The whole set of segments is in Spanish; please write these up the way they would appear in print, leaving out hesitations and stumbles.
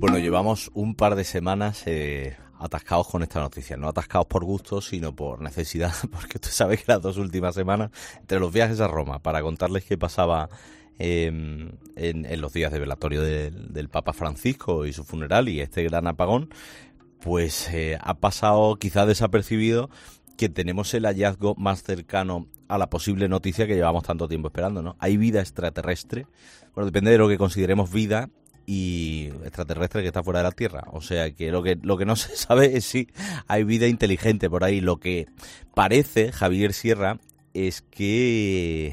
Bueno, llevamos un par de semanas atascados con esta noticia. No atascados por gusto, sino por necesidad, porque usted sabe que las 2 últimas semanas, entre los viajes a Roma, para contarles qué pasaba en los días de velatorio del Papa Francisco y su funeral y este gran apagón, pues ha pasado quizás desapercibido que tenemos el hallazgo más cercano a la posible noticia que llevamos tanto tiempo esperando, ¿no? Hay vida extraterrestre. Bueno, depende de lo que consideremos vida y extraterrestre que está fuera de la Tierra. O sea que lo que no se sabe es si hay vida inteligente por ahí. Lo que parece, Javier Sierra, es que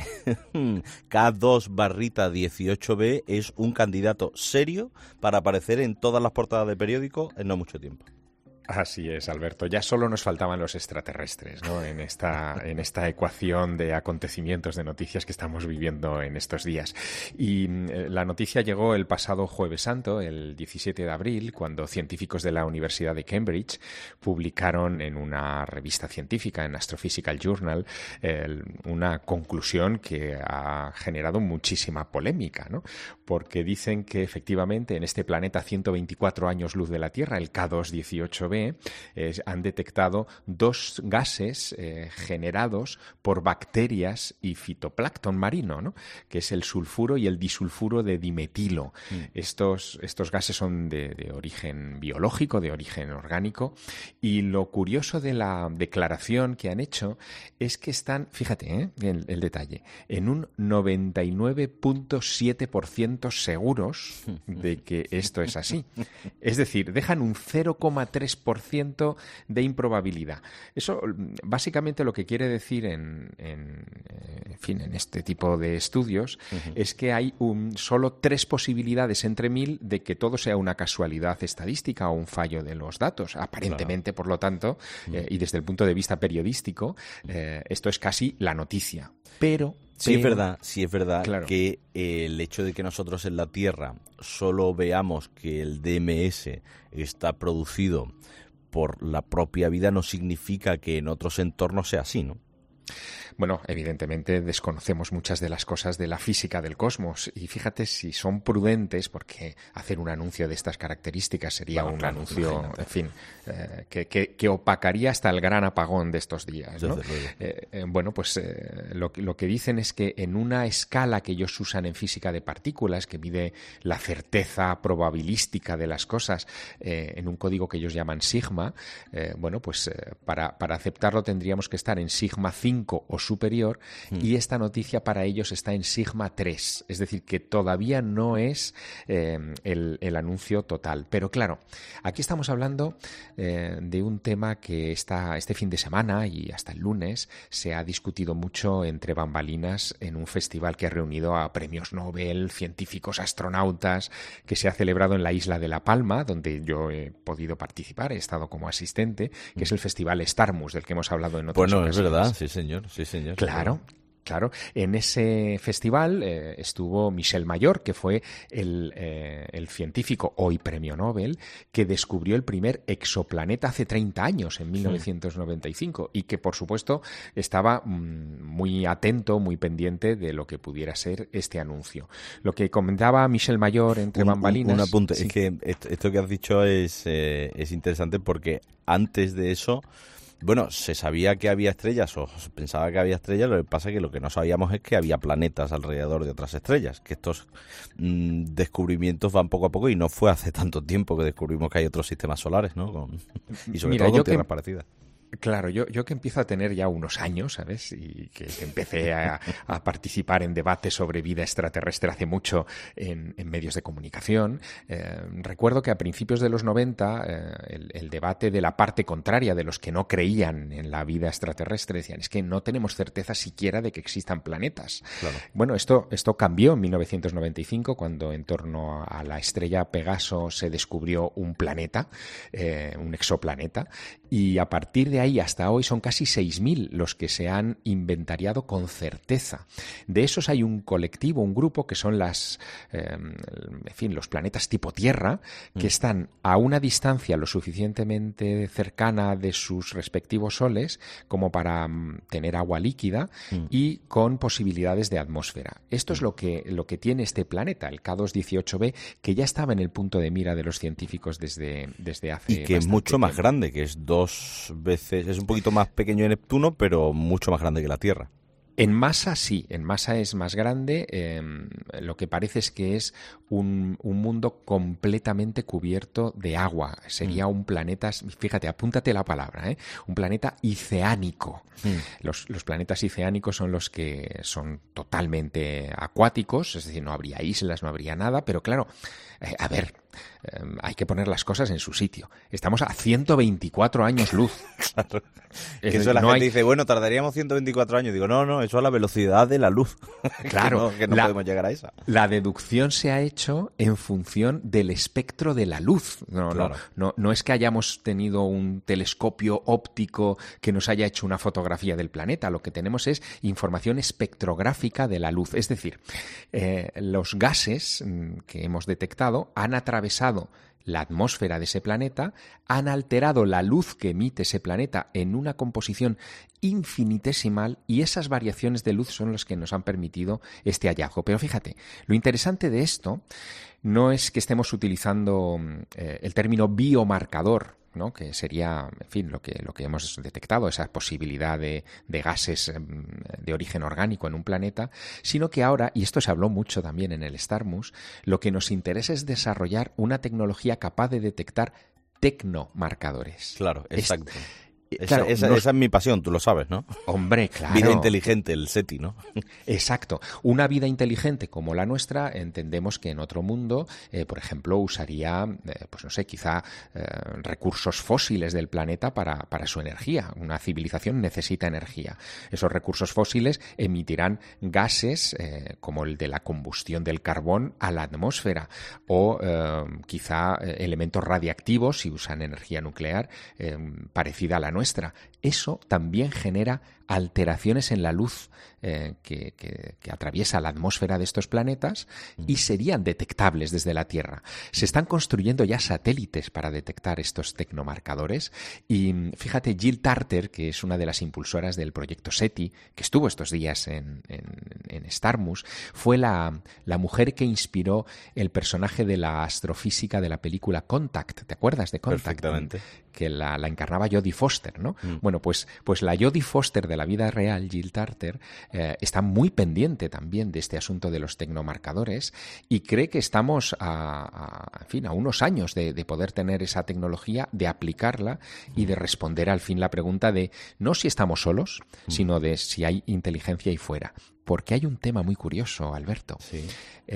K2/18b es un candidato serio para aparecer en todas las portadas de periódicos en no mucho tiempo. Así es, Alberto. Ya solo nos faltaban los extraterrestres, ¿no? En esta ecuación de acontecimientos, de noticias que estamos viviendo en estos días. Y la noticia llegó el pasado Jueves Santo, el 17 de abril, cuando científicos de la Universidad de Cambridge publicaron en una revista científica, en Astrophysical Journal, una conclusión que ha generado muchísima polémica, ¿no? Porque dicen que efectivamente en este planeta 124 años luz de la Tierra, el K2/18b, han detectado 2 gases generados por bacterias y fitoplancton marino, ¿no? Que es el sulfuro y el disulfuro de dimetilo. Estos gases son de origen biológico, de origen orgánico, y lo curioso de la declaración que han hecho es que están, fíjate, el detalle, en un 99.7% seguros de que esto es así. Es decir, dejan un 0,3% de improbabilidad. Eso básicamente lo que quiere decir en este tipo de estudios es que hay solo 3 posibilidades entre 1000 de que todo sea una casualidad estadística o un fallo de los datos. Aparentemente, por lo tanto, y desde el punto de vista periodístico, esto es casi la noticia. Pero sí es verdad claro, que el hecho de que nosotros en la Tierra solo veamos que el DMS está producido por la propia vida no significa que en otros entornos sea así, ¿no? Bueno, evidentemente desconocemos muchas de las cosas de la física del cosmos y fíjate si son prudentes, porque hacer un anuncio de estas características sería anuncio, en fin, que opacaría hasta el gran apagón de estos días, ¿no? Lo que dicen es que en una escala que ellos usan en física de partículas, que mide la certeza probabilística de las cosas, en un código que ellos llaman sigma, para aceptarlo tendríamos que estar en sigma 5 o superior, y esta noticia para ellos está en sigma 3, es decir, que todavía no es el anuncio total. Pero claro, aquí estamos hablando de un tema que este fin de semana y hasta el lunes se ha discutido mucho entre bambalinas en un festival que ha reunido a premios Nobel, científicos, astronautas, que se ha celebrado en la isla de La Palma, donde yo he podido participar, he estado como asistente, que es el festival Starmus, del que hemos hablado en otras ocasiones. Es verdad, sí señor. Claro. En ese festival estuvo Michel Mayor, que fue el científico, hoy premio Nobel, que descubrió el primer exoplaneta hace 30 años, en 1995, y que, por supuesto, estaba muy atento, muy pendiente de lo que pudiera ser este anuncio. Lo que comentaba Michel Mayor entre bambalinas... Un apunte, sí. Es que esto que has dicho es interesante porque antes de eso... Bueno, se sabía que había estrellas o se pensaba que había estrellas, lo que pasa es que lo que no sabíamos es que había planetas alrededor de otras estrellas, que estos descubrimientos van poco a poco y no fue hace tanto tiempo que descubrimos que hay otros sistemas solares, ¿no? Y sobre todo con tierras parecidas. Claro, yo que empiezo a tener ya unos años, ¿sabes? Y que empecé a participar en debates sobre vida extraterrestre hace mucho en medios de comunicación. Recuerdo que a principios de los 90 el debate de la parte contraria, de los que no creían en la vida extraterrestre, decían, es que no tenemos certeza siquiera de que existan planetas. Claro. Bueno, esto cambió en 1995, cuando en torno a la estrella Pegaso se descubrió un planeta, un exoplaneta, y a partir de ahí hasta hoy son casi 6.000 los que se han inventariado con certeza. De esos hay un colectivo, un grupo, que son los planetas tipo Tierra, que están a una distancia lo suficientemente cercana de sus respectivos soles como para tener agua líquida y con posibilidades de atmósfera. Esto es lo que tiene este planeta, el K2-18b, que ya estaba en el punto de mira de los científicos desde hace y que es mucho más grande, que es 2 veces, es un poquito más pequeño de Neptuno, pero mucho más grande que la Tierra. En masa sí, en masa es más grande. Lo que parece es que es un mundo completamente cubierto de agua. Sería un planeta, fíjate, apúntate la palabra, un planeta oceánico. Los planetas oceánicos son los que son totalmente acuáticos, es decir, no habría islas, no habría nada, pero claro, hay que poner las cosas en su sitio. Estamos a 124 años luz. Claro. Que eso la gente dice, bueno, tardaríamos 124 años. Digo, no, eso a la velocidad de la luz. Claro. que no podemos llegar a esa. La deducción se ha hecho en función del espectro de la luz. No es que hayamos tenido un telescopio óptico que nos haya hecho una fotografía del planeta. Lo que tenemos es información espectrográfica de la luz. Es decir, los gases que hemos detectado han atravesado la atmósfera de ese planeta, han alterado la luz que emite ese planeta en una composición infinitesimal, y esas variaciones de luz son las que nos han permitido este hallazgo. Pero fíjate, lo interesante de esto no es que estemos utilizando el término biomarcador, ¿no? Que sería, en fin, lo que hemos detectado, esa posibilidad de gases de origen orgánico en un planeta, sino que ahora, y esto se habló mucho también en el Starmus, lo que nos interesa es desarrollar una tecnología capaz de detectar tecnomarcadores. Claro, exacto. Esa es mi pasión, tú lo sabes, ¿no? Hombre, claro. Vida inteligente, el SETI, ¿no? Exacto. Una vida inteligente como la nuestra, entendemos que en otro mundo, por ejemplo, usaría, quizá recursos fósiles del planeta para su energía. Una civilización necesita energía. Esos recursos fósiles emitirán gases como el de la combustión del carbón a la atmósfera, o quizá elementos radiactivos si usan energía nuclear parecida a la nuestra. Eso también genera alteraciones en la luz que atraviesa la atmósfera de estos planetas y serían detectables desde la Tierra. Se están construyendo ya satélites para detectar estos tecnomarcadores, y fíjate, Jill Tarter, que es una de las impulsoras del proyecto SETI, que estuvo estos días en Starmus, fue la mujer que inspiró el personaje de la astrofísica de la película Contact. ¿Te acuerdas de Contact? Perfectamente. Que la encarnaba Jodie Foster, ¿no? Bueno, pues la Jodie Foster de la vida real, Jill Tarter, está muy pendiente también de este asunto de los tecnomarcadores, y cree que estamos a unos años de poder tener esa tecnología, de aplicarla y de responder al fin la pregunta de no si estamos solos, sino de si hay inteligencia ahí fuera. Porque hay un tema muy curioso, Alberto. Sí.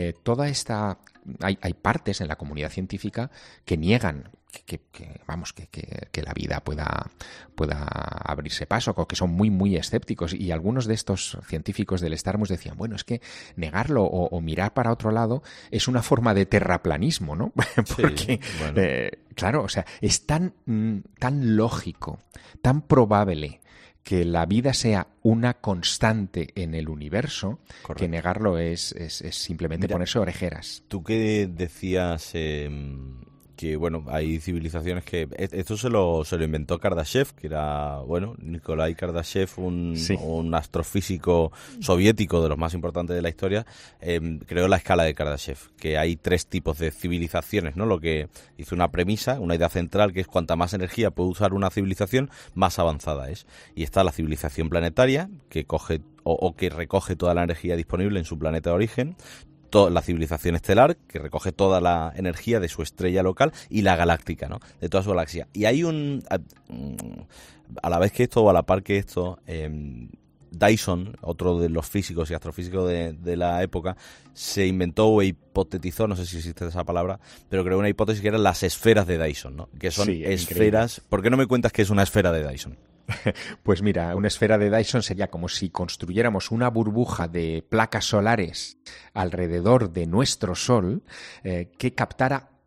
Hay partes en la comunidad científica que niegan que la vida pueda abrirse paso, que son muy, muy escépticos, y algunos de estos científicos del Starmus decían, bueno, es que negarlo o mirar para otro lado es una forma de terraplanismo, ¿no? Porque, sí, bueno. Claro, o sea, es tan lógico, tan probable que la vida sea una constante en el universo, correcto, que negarlo es simplemente ponerse orejeras. Tú que decías que, bueno, hay civilizaciones que... Esto se lo inventó Kardashev, que era, bueno, Nikolai Kardashev, un astrofísico soviético de los más importantes de la historia, creó la escala de Kardashev, que hay 3 tipos de civilizaciones, ¿no? Lo que hizo una premisa, una idea central, que es cuanta más energía puede usar una civilización, más avanzada es. Y está la civilización planetaria, que coge o que recoge toda la energía disponible en su planeta de origen, la civilización estelar, que recoge toda la energía de su estrella local, y la galáctica, ¿no? De toda su galaxia. Y hay a la vez que esto, o a la par que esto, Dyson, otro de los físicos y astrofísicos de la época, se inventó o hipotetizó, no sé si existe esa palabra, pero creó una hipótesis que eran las esferas de Dyson, ¿no? Que son esferas... Increíble. ¿Por qué no me cuentas qué es una esfera de Dyson? Pues mira, una esfera de Dyson sería como si construyéramos una burbuja de placas solares alrededor de nuestro Sol que captara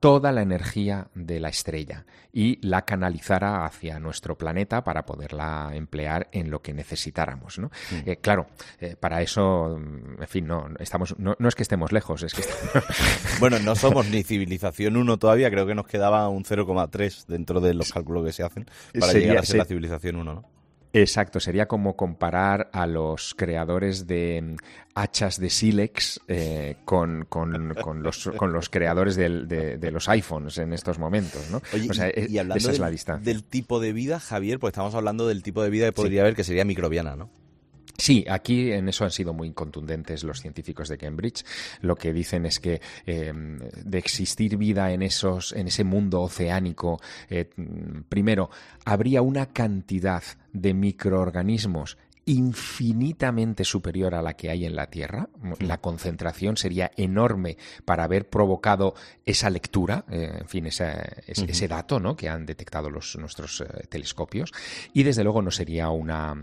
toda la energía de la estrella y la canalizara hacia nuestro planeta para poderla emplear en lo que necesitáramos, ¿no? Claro, para eso, en fin, no es que estemos lejos, es que bueno, no somos ni civilización 1 todavía, creo que nos quedaba un 0,3 dentro de los cálculos que se hacen para llegar a ser la civilización 1, ¿no? Exacto, sería como comparar a los creadores de hachas de sílex con los creadores de los iPhones en estos momentos, ¿no? Oye, o sea, y hablando esa es la distancia. Del tipo de vida, Javier, pues estamos hablando del tipo de vida que podría haber, que sería microbiana, ¿no? Sí, aquí en eso han sido muy contundentes los científicos de Cambridge. Lo que dicen es que de existir vida en ese mundo oceánico, primero, habría una cantidad de microorganismos infinitamente superior a la que hay en la Tierra. La concentración sería enorme para haber provocado esa lectura, en fin, ese dato, ¿no?, que han detectado nuestros telescopios, y desde luego no sería una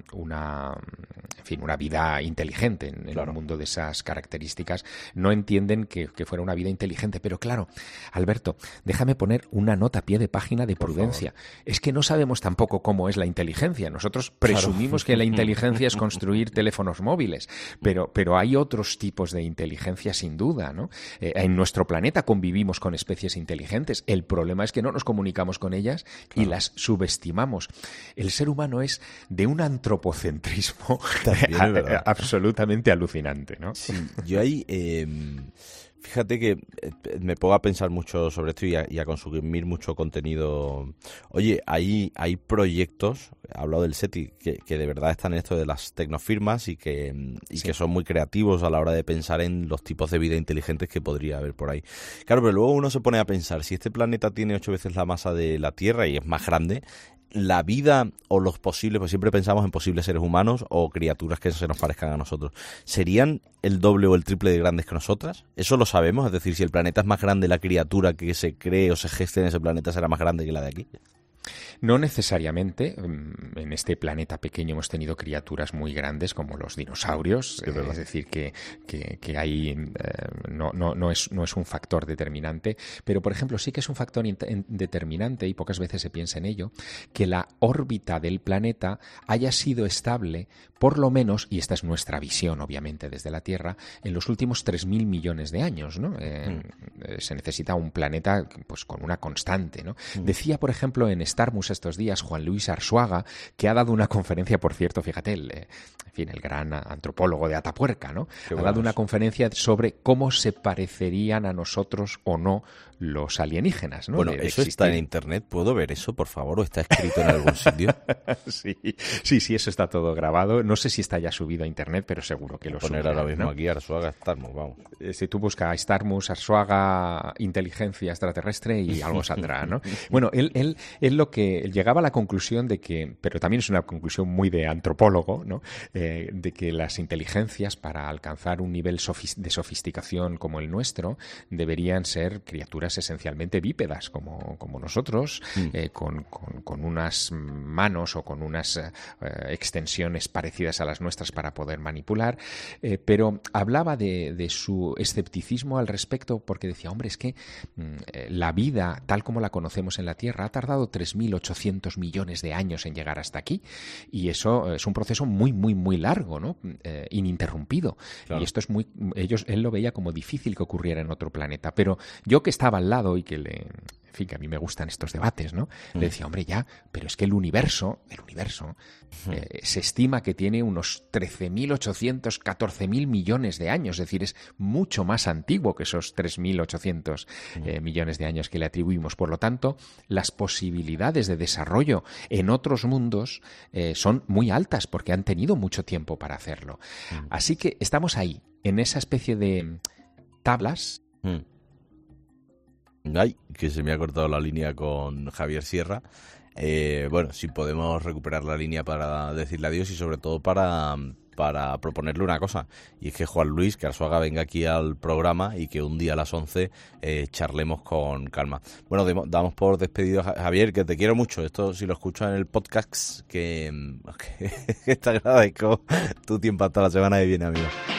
vida inteligente en un mundo de esas características. No entienden que fuera una vida inteligente, pero claro, Alberto, déjame poner una nota a pie de página de prudencia. Es que no sabemos tampoco cómo es la inteligencia. Nosotros presumimos que la inteligencia es construir teléfonos móviles, pero hay otros tipos de inteligencia sin duda, ¿no? En nuestro planeta convivimos con especies inteligentes. El problema es que no nos comunicamos con ellas y las subestimamos. El ser humano es de un antropocentrismo absolutamente alucinante, ¿no? Sí, yo ahí... Fíjate que me pongo a pensar mucho sobre esto y a consumir mucho contenido. Oye, hay proyectos, he hablado del SETI, que de verdad están en esto de las tecnofirmas y que son muy creativos a la hora de pensar en los tipos de vida inteligentes que podría haber por ahí. Claro, pero luego uno se pone a pensar, si este planeta tiene 8 veces la masa de la Tierra y es más grande, la vida o los posibles, pues siempre pensamos en posibles seres humanos o criaturas que se nos parezcan a nosotros, ¿serían el doble o el triple de grandes que nosotras? Eso lo sabemos, es decir, si el planeta es más grande, la criatura que se cree o se geste en ese planeta será más grande que la de aquí. No necesariamente. En este planeta pequeño hemos tenido criaturas muy grandes como los dinosaurios, es decir, que ahí no es un factor determinante, pero por ejemplo sí que es un factor determinante, y pocas veces se piensa en ello, que la órbita del planeta haya sido estable, por lo menos, y esta es nuestra visión obviamente desde la Tierra, en los últimos 3.000 millones de años, ¿no? Se necesita un planeta pues con una constante, ¿no? Decía, por ejemplo, en Starmus estos días Juan Luis Arzuaga, que ha dado una conferencia, por cierto, fíjate, el gran antropólogo de Atapuerca, ¿no? Ha dado una conferencia sobre cómo se parecerían a nosotros o no los alienígenas, ¿no? Bueno, eso está en internet. ¿Puedo ver eso, por favor? ¿O está escrito en algún sitio? Sí, eso está todo grabado. No sé si está ya subido a internet, pero seguro que lo subirán. Poner ahora mismo, ¿no? Aquí Arzuaga Starmus, vamos. Si tú buscas Starmus, Arzuaga, inteligencia extraterrestre y algo saldrá, ¿no? Bueno, él lo que llegaba a la conclusión de que, pero también es una conclusión muy de antropólogo, ¿no? De que las inteligencias, para alcanzar un nivel de sofisticación como el nuestro, deberían ser criaturas esencialmente bípedas como nosotros, con unas manos o con unas extensiones parecidas a las nuestras para poder manipular, pero hablaba de su escepticismo al respecto, porque decía, hombre, es que la vida tal como la conocemos en la Tierra ha tardado 3.800 millones de años en llegar hasta aquí, y eso es un proceso muy, muy, muy largo, ¿no? Ininterrumpido. Claro. Y esto es él lo veía como difícil que ocurriera en otro planeta, pero yo, que estaba al lado y que que a mí me gustan estos debates, ¿no? Le decía, hombre, ya, pero es que el universo se estima que tiene unos 13.800, 14.000 millones de años, es decir, es mucho más antiguo que esos 3.800 millones de años que le atribuimos. Por lo tanto, las posibilidades de desarrollo en otros mundos son muy altas porque han tenido mucho tiempo para hacerlo. Así que estamos ahí, en esa especie de tablas. Ay, que se me ha cortado la línea con Javier Sierra. Bueno, si podemos recuperar la línea para decirle adiós y sobre todo para proponerle una cosa, y es que Juan Luis, que Arzuaga venga aquí al programa y que un día a las 11 charlemos con calma. Bueno, damos por despedido a Javier, que te quiero mucho. Esto, si lo escuchas en el podcast, que te agradezco tu tiempo hasta la semana que viene, amigo.